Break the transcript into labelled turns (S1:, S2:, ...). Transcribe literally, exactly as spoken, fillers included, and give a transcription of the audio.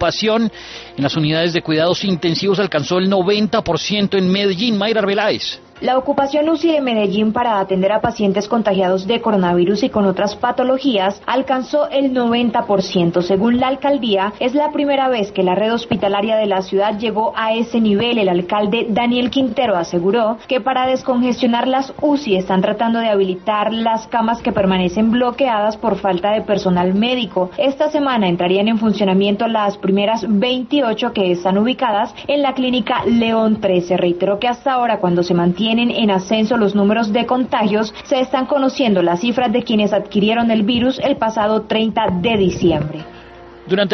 S1: ocupación en las unidades de cuidados intensivos alcanzó el noventa por ciento en Medellín. Mayra Arbeláez.
S2: La ocupación U C I de Medellín para atender a pacientes contagiados de coronavirus y con otras patologías alcanzó el noventa por ciento. Según la alcaldía, es la primera vez que la red hospitalaria de la ciudad llegó a ese nivel. El alcalde Daniel Quintero aseguró que para descongestionar las U C I están tratando de habilitar las camas que permanecen bloqueadas por falta de personal médico. Esta semana entrarían en funcionamiento las primeras veintiocho que están ubicadas en la clínica León trece. Reiteró que hasta ahora, cuando se mantiene en ascenso los números de contagios, se están conociendo las cifras de quienes adquirieron el virus el pasado treinta de diciembre.
S1: Durante